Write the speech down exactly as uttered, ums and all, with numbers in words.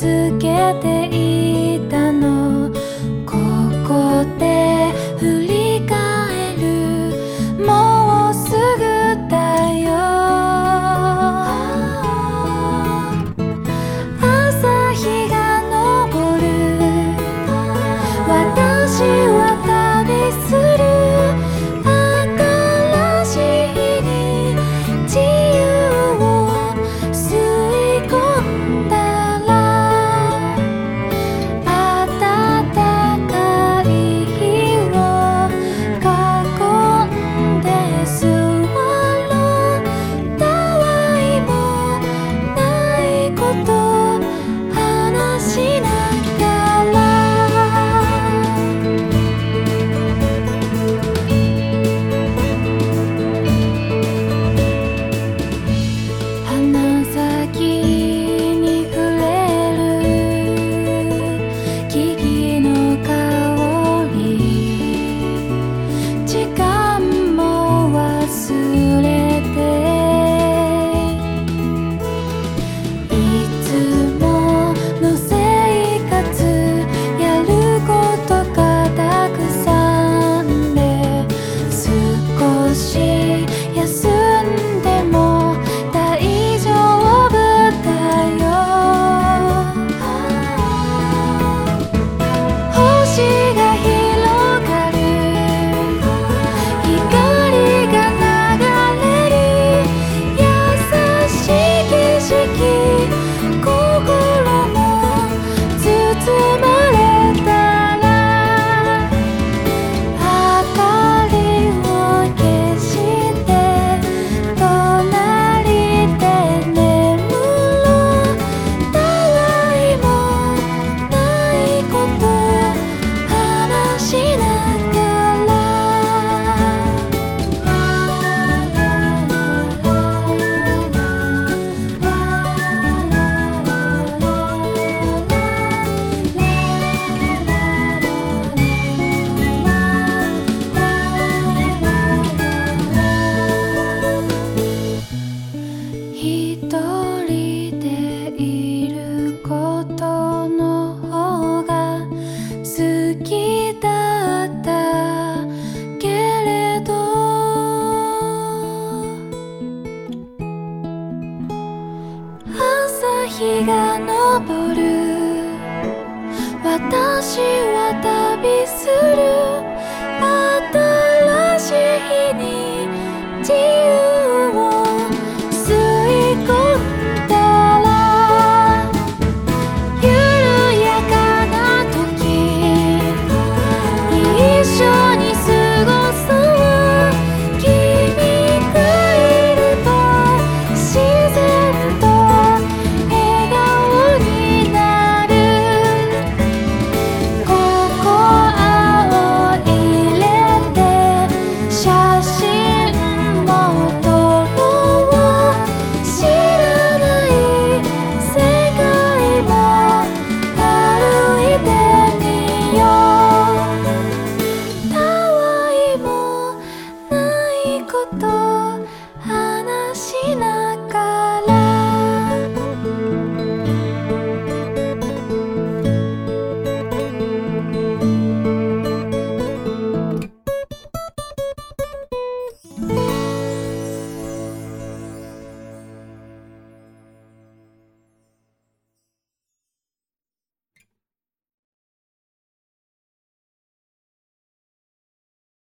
つけていたの。ここで振り返る、もうすぐだよ。朝日が昇る、私は旅する。新しい日に自由を吸い込んだら、暖かい日を囲んで座ろう。たわいもないこと話しながら、鼻先に触れる木々の香り、時間も忘れて、いつもの生活、やることがたくさんで、少し休んでも大丈夫だよ。星が広がる、光が流れる、優しい景色、心も包まれたら、明かりを消して隣で眠ろう。たわいもないこと話しながら、一人でいることの方が好きだったけれど、朝日が昇る、私は旅する。新しい日に自由を吸い込んだら、緩やかな時一緒に過ごそう。君がいれば自然と笑顔になる。ここ青入れて写真も撮ろう。知らない世界も歩いてみよう。たわいもないこと